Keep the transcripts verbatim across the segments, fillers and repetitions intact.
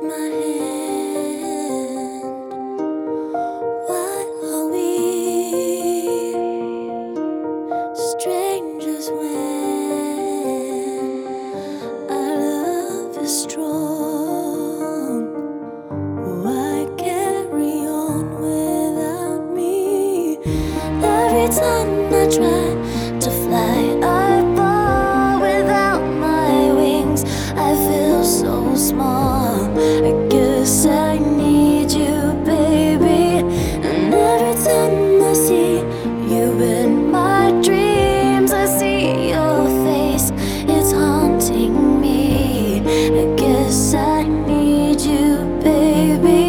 my hand. Why are we strangers when our love is strong? Why carry on without me? Every time I try to fly, I fall without my wings. I feel so small. I guess I need you, baby. And every time I see you in my dreams, I see your face. It's haunting me. I guess I need you, baby.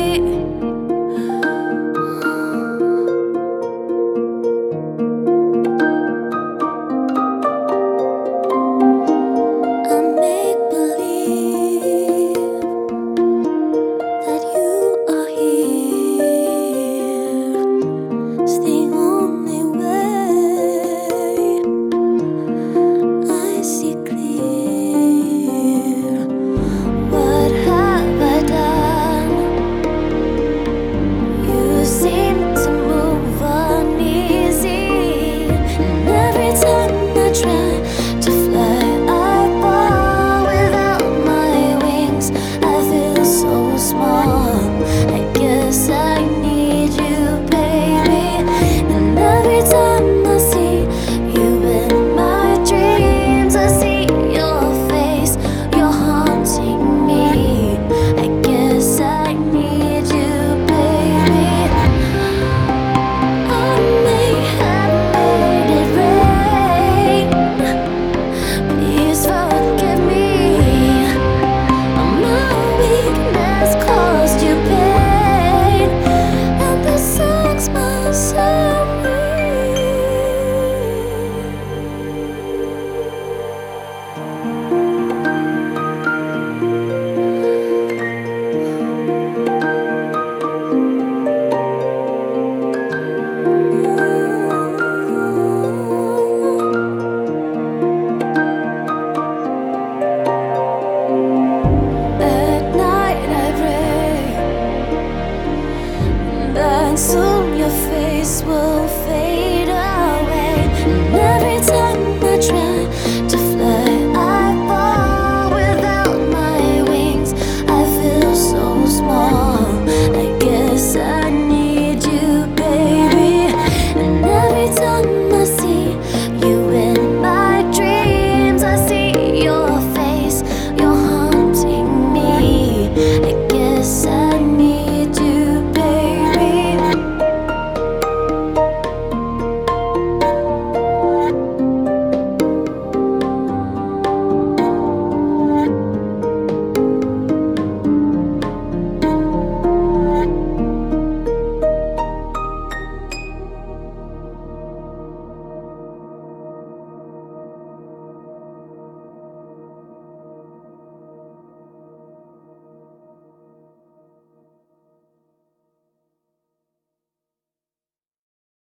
Small.